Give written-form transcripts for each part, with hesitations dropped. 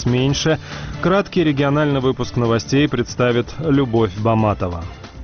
меньше. Краткий региональный выпуск новостей представит Любовь Баматова.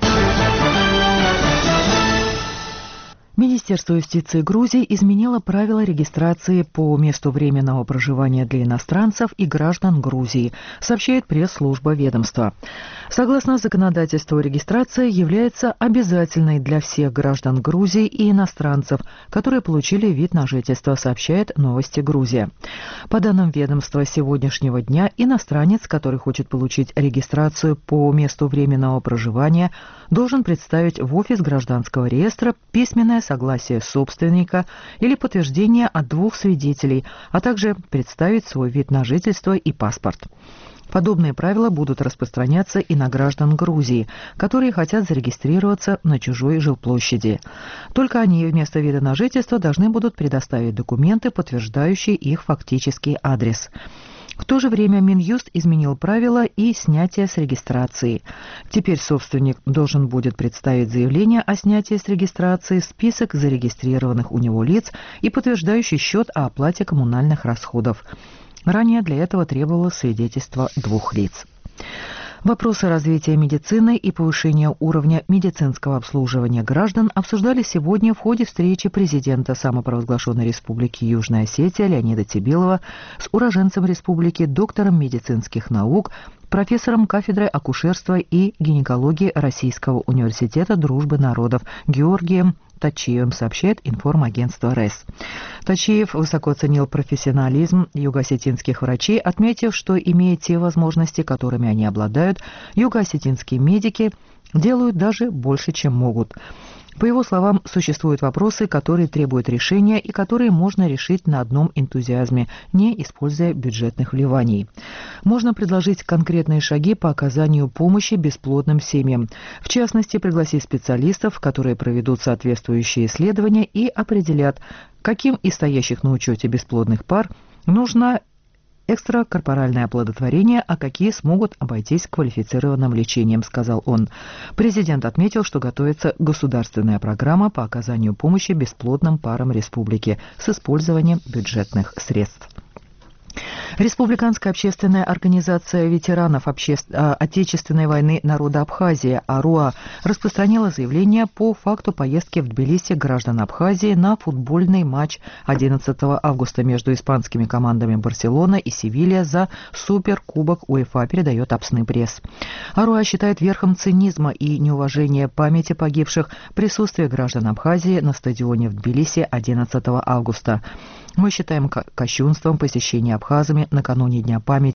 Министерство юстиции Грузии изменило правила регистрации по месту временного проживания для иностранцев и граждан Грузии, сообщает пресс-служба ведомства. Согласно законодательству, регистрация является обязательной для всех граждан Грузии и иностранцев, которые получили вид на жительство, сообщает «Новости Грузия». По данным ведомства, с сегодняшнего дня иностранец, который хочет получить регистрацию по месту временного проживания, должен представить в офис гражданского реестра письменное согласие собственника или подтверждение от 2 свидетелей, а также представить свой вид на жительство и паспорт. Подобные правила будут распространяться и на граждан Грузии, которые хотят зарегистрироваться на чужой жилплощади. Только они вместо вида на жительство должны будут предоставить документы, подтверждающие их фактический адрес. В то же время Минюст изменил правила и снятие с регистрации. Теперь собственник должен будет представить заявление о снятии с регистрации, список зарегистрированных у него лиц и подтверждающий счет о оплате коммунальных расходов. Ранее для этого требовалось свидетельство 2 лиц. Вопросы развития медицины и повышения уровня медицинского обслуживания граждан обсуждали сегодня в ходе встречи президента самопровозглашенной республики Южная Осетия Леонида Тебилова с уроженцем республики, доктором медицинских наук, профессором кафедры акушерства и гинекологии Российского университета дружбы народов Георгием Точиевым, сообщает информагентство РЭС. Точиев высоко оценил профессионализм юго-осетинских врачей, отметив, что, имея те возможности, которыми они обладают, юго-осетинские медики делают даже больше, чем могут. По его словам, существуют вопросы, которые требуют решения и которые можно решить на одном энтузиазме, не используя бюджетных вливаний. Можно предложить конкретные шаги по оказанию помощи бесплодным семьям. В частности, пригласить специалистов, которые проведут соответствующие исследования и определят, каким из стоящих на учете бесплодных пар нужно экстракорпоральное оплодотворение, а какие смогут обойтись квалифицированным лечением, сказал он. Президент отметил, что готовится государственная программа по оказанию помощи бесплодным парам республики с использованием бюджетных средств. Республиканская общественная организация ветеранов Отечественной войны народа Абхазии АРУА распространила заявление по факту поездки в Тбилиси граждан Абхазии на футбольный матч 11 августа между испанскими командами Барселона и Севилья за Суперкубок УЕФА, передает Апсны пресс. АРУА считает верхом цинизма и неуважения памяти погибших присутствие граждан Абхазии на стадионе в Тбилиси 11 августа. Мы считаем кощунством посещение абхазами накануне Дня памяти